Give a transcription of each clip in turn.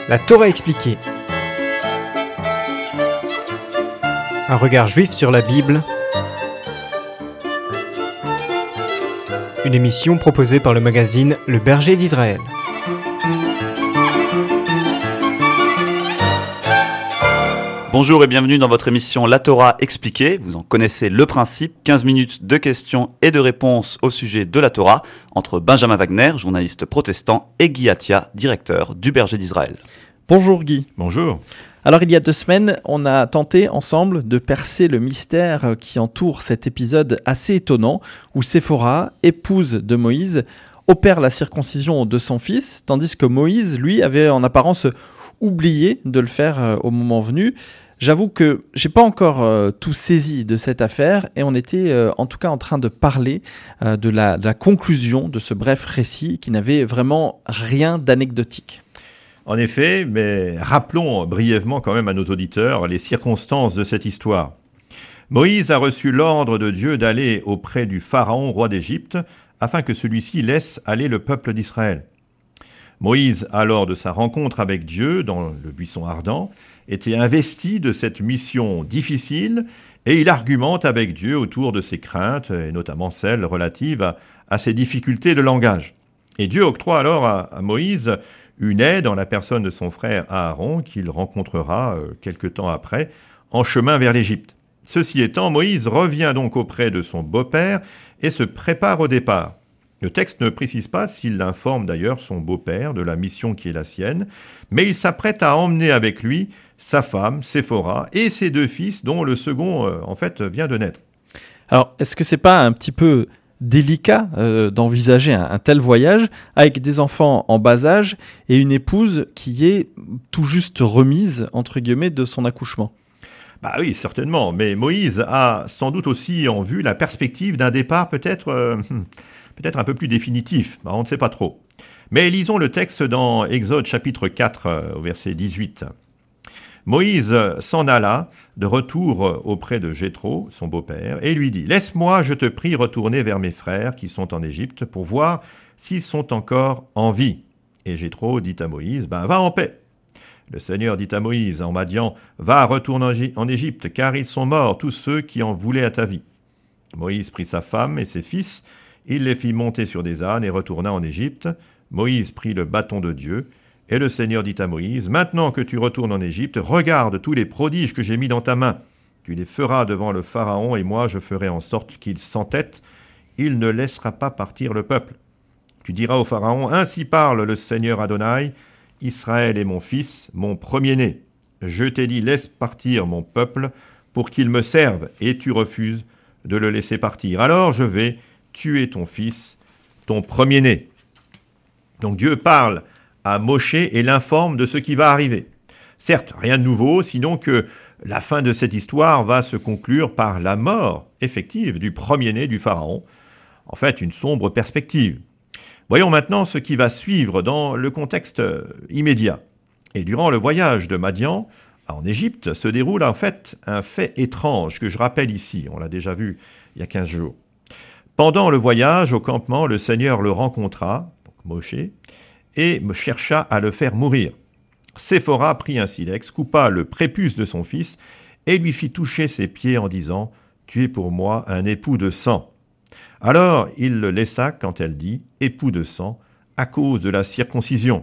La Torah expliquée. Un regard juif sur la Bible. Une émission proposée par le magazine Le Berger d'Israël. Bonjour et bienvenue dans votre émission La Torah expliquée. Vous en connaissez le principe, 15 minutes de questions et de réponses au sujet de la Torah entre Benjamin Wagner, journaliste protestant, et Guy Atia, directeur du Berger d'Israël. Bonjour Guy. Bonjour. Alors il y a 2 semaines, on a tenté ensemble de percer le mystère qui entoure cet épisode assez étonnant où Séphora, épouse de Moïse, opère la circoncision de son fils, tandis que Moïse, lui, avait en apparence oublié de le faire au moment venu. J'avoue que j'ai pas encore tout saisi de cette affaire et on était en tout cas en train de parler de la conclusion de ce bref récit qui n'avait vraiment rien d'anecdotique. En effet, mais rappelons brièvement quand même à nos auditeurs les circonstances de cette histoire. Moïse a reçu l'ordre de Dieu d'aller auprès du Pharaon, roi d'Égypte, afin que celui-ci laisse aller le peuple d'Israël. Moïse, alors de sa rencontre avec Dieu dans le buisson ardent, était investi de cette mission difficile et il argumente avec Dieu autour de ses craintes, et notamment celles relatives à ses difficultés de langage. Et Dieu octroie alors à Moïse une aide en la personne de son frère Aaron, qu'il rencontrera quelque temps après, en chemin vers l'Égypte. Ceci étant, Moïse revient donc auprès de son beau-père et se prépare au départ. Le texte ne précise pas s'il informe d'ailleurs son beau-père de la mission qui est la sienne, mais il s'apprête à emmener avec lui sa femme, Séphora, et ses 2 fils, dont le second, vient de naître. Alors, est-ce que c'est pas un petit peu délicat d'envisager un tel voyage avec des enfants en bas âge et une épouse qui est tout juste remise, entre guillemets, de son accouchement? Bah oui, certainement, mais Moïse a sans doute aussi en vue la perspective d'un départ peut-être un peu plus définitif, on ne sait pas trop. Mais lisons le texte dans Exode chapitre 4 au verset 18. Moïse s'en alla de retour auprès de Jéthro, son beau-père, et lui dit « Laisse-moi, je te prie, retourner vers mes frères qui sont en Égypte pour voir s'ils sont encore en vie. » Et Jéthro dit à Moïse « Va en paix. » Le Seigneur dit à Moïse en Madian « Va, retourne en Égypte, car ils sont morts, tous ceux qui en voulaient à ta vie. » Moïse prit sa femme et ses fils, il les fit monter sur des ânes et retourna en Égypte. Moïse prit le bâton de Dieu, et le Seigneur dit à Moïse, « Maintenant que tu retournes en Égypte, regarde tous les prodiges que j'ai mis dans ta main. Tu les feras devant le Pharaon, et moi je ferai en sorte qu'il s'entête. Il ne laissera pas partir le peuple. Tu diras au Pharaon, « Ainsi parle le Seigneur Adonai, Israël est mon fils, mon premier-né. Je t'ai dit, laisse partir mon peuple pour qu'il me serve, et tu refuses de le laisser partir. Alors je vais tuer ton fils, ton premier-né. » Donc Dieu parle à Moshe et l'informe de ce qui va arriver. Certes, rien de nouveau, sinon que la fin de cette histoire va se conclure par la mort effective du premier-né du Pharaon. En fait, une sombre perspective. Voyons maintenant ce qui va suivre dans le contexte immédiat. Et durant le voyage de Madian en Égypte se déroule en fait un fait étrange que je rappelle ici. On l'a déjà vu il y a 15 jours. Pendant le voyage au campement, le Seigneur le rencontra, donc Moshe, et chercha à le faire mourir. Séphora prit un silex, coupa le prépuce de son fils et lui fit toucher ses pieds en disant « Tu es pour moi un époux de sang ». Alors il le laissa quand elle dit « époux de sang » à cause de la circoncision.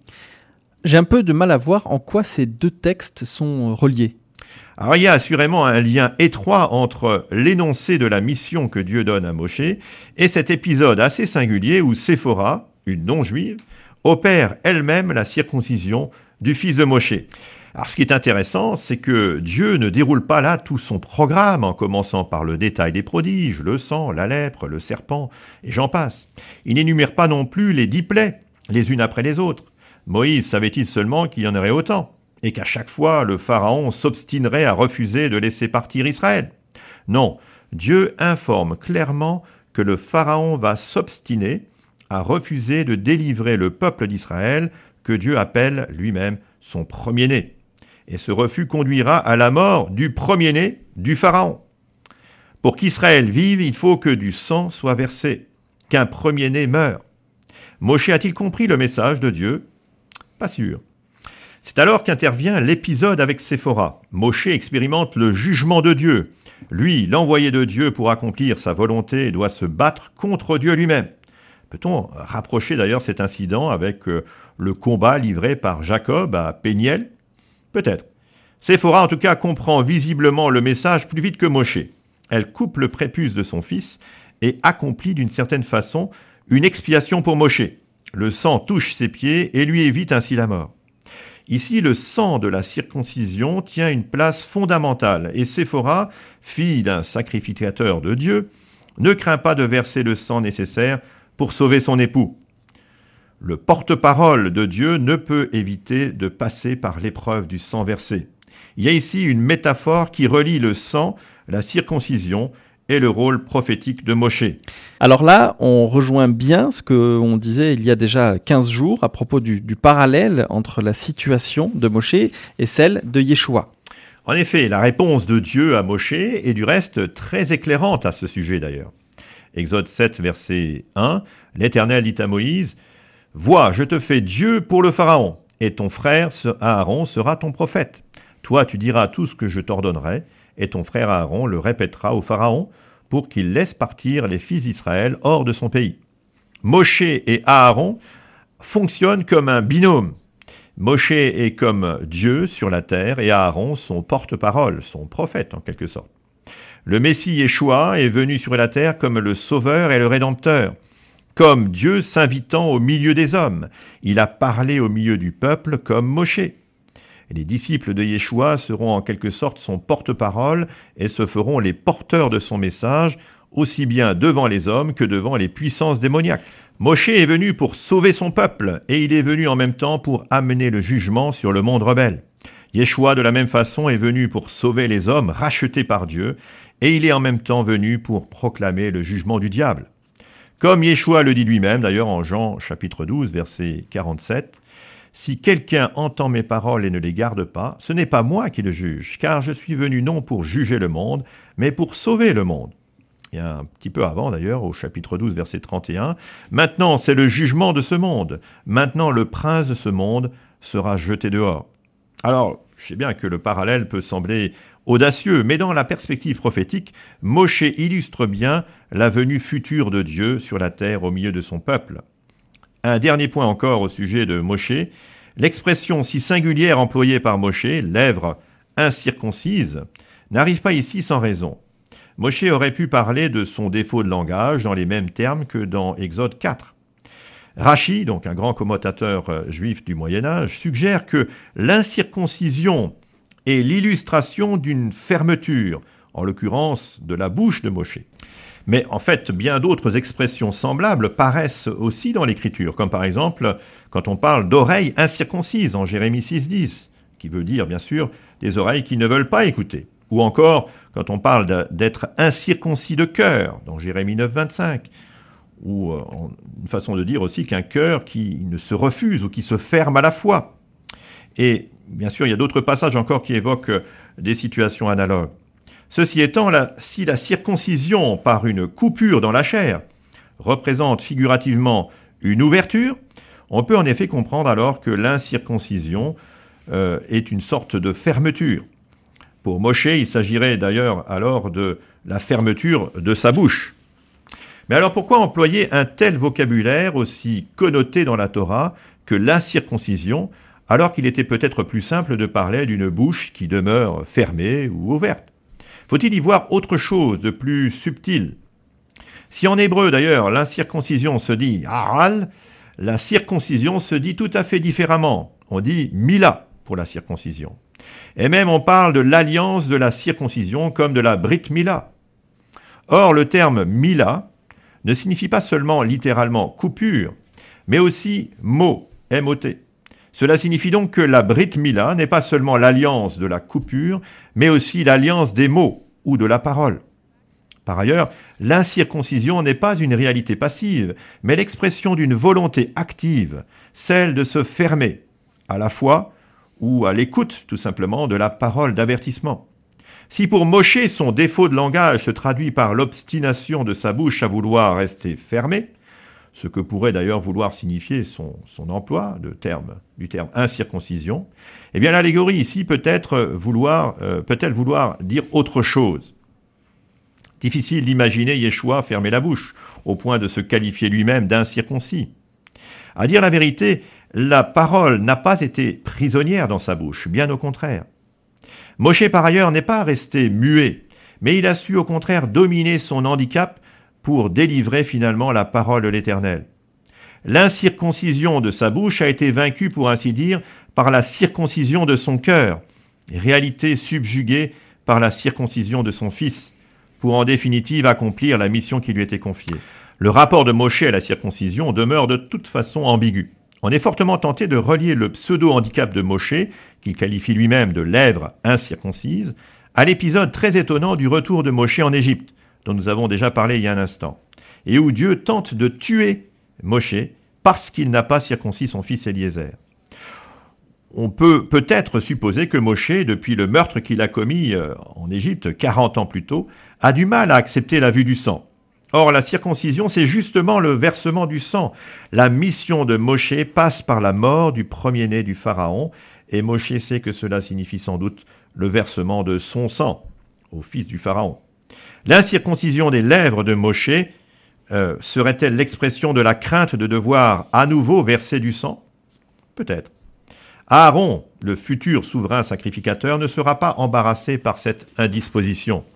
J'ai un peu de mal à voir en quoi ces 2 textes sont reliés. Alors il y a assurément un lien étroit entre l'énoncé de la mission que Dieu donne à Moshe et cet épisode assez singulier où Séphora, une non-juive, opère elle-même la circoncision du fils de Moshe. Alors ce qui est intéressant, c'est que Dieu ne déroule pas là tout son programme en commençant par le détail des prodiges, le sang, la lèpre, le serpent, et j'en passe. Il n'énumère pas non plus les 10 plaies, les unes après les autres. Moïse savait-il seulement qu'il y en aurait autant, et qu'à chaque fois le Pharaon s'obstinerait à refuser de laisser partir Israël? Non, Dieu informe clairement que le Pharaon va s'obstiner à refuser de délivrer le peuple d'Israël que Dieu appelle lui-même son premier-né. Et ce refus conduira à la mort du premier-né du Pharaon. Pour qu'Israël vive, il faut que du sang soit versé, qu'un premier-né meure. Moshe a-t-il compris le message de Dieu? Pas sûr. C'est alors qu'intervient l'épisode avec Séphora. Moshe expérimente le jugement de Dieu. Lui, l'envoyé de Dieu pour accomplir sa volonté, doit se battre contre Dieu lui-même. Peut-on rapprocher d'ailleurs cet incident avec le combat livré par Jacob à Péniel? Peut-être. Séphora, en tout cas, comprend visiblement le message plus vite que Moshe. Elle coupe le prépuce de son fils et accomplit d'une certaine façon une expiation pour Moshe. Le sang touche ses pieds et lui évite ainsi la mort. Ici, le sang de la circoncision tient une place fondamentale et Séphora, fille d'un sacrificateur de Dieu, ne craint pas de verser le sang nécessaire pour sauver son époux. Le porte-parole de Dieu ne peut éviter de passer par l'épreuve du sang versé. Il y a ici une métaphore qui relie le sang, la circoncision et le rôle prophétique de Moshe. Alors là, on rejoint bien ce qu'on disait il y a déjà 15 jours à propos du parallèle entre la situation de Moshe et celle de Yeshua. En effet, la réponse de Dieu à Moshe est du reste très éclairante à ce sujet d'ailleurs. Exode 7, verset 1, l'Éternel dit à Moïse, « Vois, je te fais Dieu pour le Pharaon, et ton frère Aaron sera ton prophète. Toi, tu diras tout ce que je t'ordonnerai, et ton frère Aaron le répétera au Pharaon pour qu'il laisse partir les fils d'Israël hors de son pays. » Moshe et Aaron fonctionnent comme un binôme. Moshe est comme Dieu sur la terre et Aaron son porte-parole, son prophète en quelque sorte. Le Messie Yeshua est venu sur la terre comme le Sauveur et le Rédempteur, comme Dieu s'invitant au milieu des hommes. Il a parlé au milieu du peuple comme Moshe. Et les disciples de Yeshua seront en quelque sorte son porte-parole et se feront les porteurs de son message, aussi bien devant les hommes que devant les puissances démoniaques. Moshe est venu pour sauver son peuple et il est venu en même temps pour amener le jugement sur le monde rebelle. Yeshua, de la même façon, est venu pour sauver les hommes rachetés par Dieu et il est en même temps venu pour proclamer le jugement du diable. Comme Yeshua le dit lui-même, d'ailleurs en Jean chapitre 12, verset 47, « Si quelqu'un entend mes paroles et ne les garde pas, ce n'est pas moi qui le juge, car je suis venu non pour juger le monde, mais pour sauver le monde. » Et un petit peu avant d'ailleurs, au chapitre 12, verset 31, « Maintenant c'est le jugement de ce monde, maintenant le prince de ce monde sera jeté dehors. » Alors, je sais bien que le parallèle peut sembler audacieux, mais dans la perspective prophétique, Moshe illustre bien la venue future de Dieu sur la terre au milieu de son peuple. Un dernier point encore au sujet de Moshe, l'expression si singulière employée par Moshe, lèvres incirconcises, n'arrive pas ici sans raison. Moshe aurait pu parler de son défaut de langage dans les mêmes termes que dans Exode 4. Rachi, donc un grand commentateur juif du Moyen-Âge, suggère que l'incirconcision est l'illustration d'une fermeture, en l'occurrence de la bouche de Moshe. Mais en fait, bien d'autres expressions semblables paraissent aussi dans l'Écriture, comme par exemple quand on parle d'oreilles incirconcises en Jérémie 6,10, qui veut dire bien sûr des oreilles qui ne veulent pas écouter. Ou encore quand on parle d'être incirconcis de cœur, dans Jérémie 9,25, ou une façon de dire aussi qu'un cœur qui ne se refuse ou qui se ferme à la foi. Et bien sûr, il y a d'autres passages encore qui évoquent des situations analogues. Ceci étant, si la circoncision par une coupure dans la chair représente figurativement une ouverture, on peut en effet comprendre alors que l'incirconcision est une sorte de fermeture. Pour Moshe, il s'agirait d'ailleurs alors de la fermeture de sa bouche. Mais alors pourquoi employer un tel vocabulaire aussi connoté dans la Torah que l'incirconcision, alors qu'il était peut-être plus simple de parler d'une bouche qui demeure fermée ou ouverte? Faut-il y voir autre chose de plus subtil? Si en hébreu d'ailleurs l'incirconcision se dit « haral », la circoncision se dit tout à fait différemment. On dit « mila » pour la circoncision. Et même on parle de l'alliance de la circoncision comme de la brit mila. Or le terme « mila » ne signifie pas seulement littéralement « coupure », mais aussi « mot », M-O-T. Cela signifie donc que la Brit Mila n'est pas seulement l'alliance de la coupure, mais aussi l'alliance des mots ou de la parole. Par ailleurs, l'incirconcision n'est pas une réalité passive, mais l'expression d'une volonté active, celle de se fermer, à la foi ou à l'écoute tout simplement de la parole d'avertissement. Si pour Moshe son défaut de langage se traduit par l'obstination de sa bouche à vouloir rester fermée, ce que pourrait d'ailleurs vouloir signifier son emploi du terme incirconcision, eh bien l'allégorie ici peut-elle vouloir dire autre chose. Difficile d'imaginer Yeshua fermer la bouche, au point de se qualifier lui-même d'incirconcis. À dire la vérité, la parole n'a pas été prisonnière dans sa bouche, bien au contraire. Moshe, par ailleurs, n'est pas resté muet, mais il a su au contraire dominer son handicap pour délivrer finalement la parole de l'Éternel. L'incirconcision de sa bouche a été vaincue, pour ainsi dire, par la circoncision de son cœur, réalité subjuguée par la circoncision de son fils, pour en définitive accomplir la mission qui lui était confiée. Le rapport de Moshe à la circoncision demeure de toute façon ambigu. On est fortement tenté de relier le pseudo-handicap de Moshe, qu'il qualifie lui-même de lèvres incirconcises, à l'épisode très étonnant du retour de Moshe en Égypte, dont nous avons déjà parlé il y a un instant, et où Dieu tente de tuer Moshe parce qu'il n'a pas circoncis son fils Éliézer. On peut peut-être supposer que Moshe, depuis le meurtre qu'il a commis en Égypte 40 ans plus tôt, a du mal à accepter la vue du sang. Or, la circoncision, c'est justement le versement du sang. La mission de Moshe passe par la mort du premier-né du Pharaon, et Moshe sait que cela signifie sans doute le versement de son sang au fils du Pharaon. L'incirconcision des lèvres de Moshe serait-elle l'expression de la crainte de devoir à nouveau verser du sang ? Peut-être. Aaron, le futur souverain sacrificateur, ne sera pas embarrassé par cette indisposition.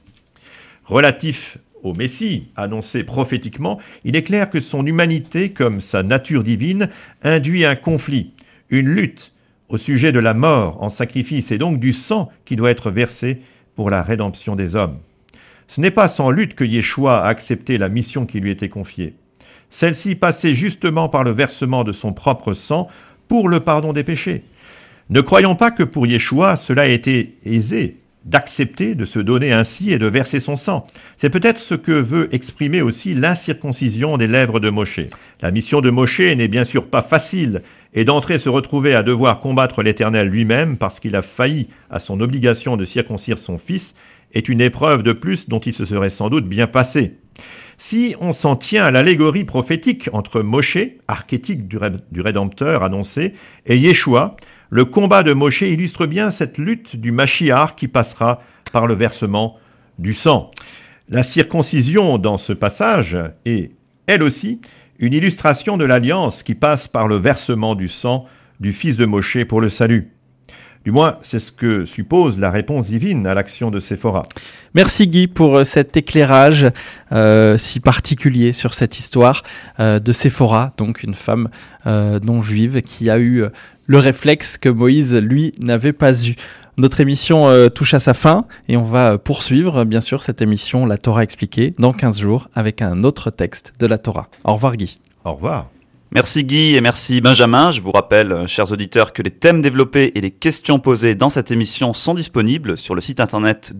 Relatif au Messie, annoncé prophétiquement, il est clair que son humanité, comme sa nature divine, induit un conflit, une lutte au sujet de la mort en sacrifice et donc du sang qui doit être versé pour la rédemption des hommes. Ce n'est pas sans lutte que Yeshua a accepté la mission qui lui était confiée. Celle-ci passait justement par le versement de son propre sang pour le pardon des péchés. Ne croyons pas que pour Yeshua cela ait été aisé d'accepter de se donner ainsi et de verser son sang. C'est peut-être ce que veut exprimer aussi l'incirconcision des lèvres de Moshe. La mission de Moshe n'est bien sûr pas facile, et d'entrer se retrouver à devoir combattre l'Éternel lui-même parce qu'il a failli à son obligation de circoncire son fils est une épreuve de plus dont il se serait sans doute bien passé. Si on s'en tient à l'allégorie prophétique entre Moshe, archétype du Rédempteur annoncé, et Yeshua, le combat de Moshe illustre bien cette lutte du Mashiach qui passera par le versement du sang. La circoncision dans ce passage est, elle aussi, une illustration de l'alliance qui passe par le versement du sang du fils de Moshe pour le salut. Du moins, c'est ce que suppose la réponse divine à l'action de Séphora. Merci Guy pour cet éclairage si particulier sur cette histoire de Séphora, donc une femme non juive qui a eu le réflexe que Moïse, lui, n'avait pas eu. Notre émission touche à sa fin et on va poursuivre, bien sûr, cette émission La Torah expliquée dans 15 jours avec un autre texte de la Torah. Au revoir Guy. Au revoir. Merci Guy et merci Benjamin. Je vous rappelle, chers auditeurs, que les thèmes développés et les questions posées dans cette émission sont disponibles sur le site internet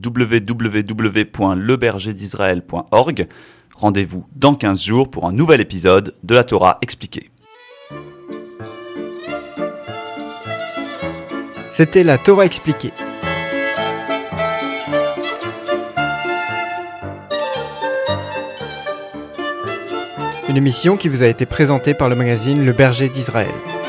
www.lebergerdisraël.org. Rendez-vous dans 15 jours pour un nouvel épisode de la Torah expliquée. C'était la Torah expliquée. Une émission qui vous a été présentée par le magazine Le Berger d'Israël.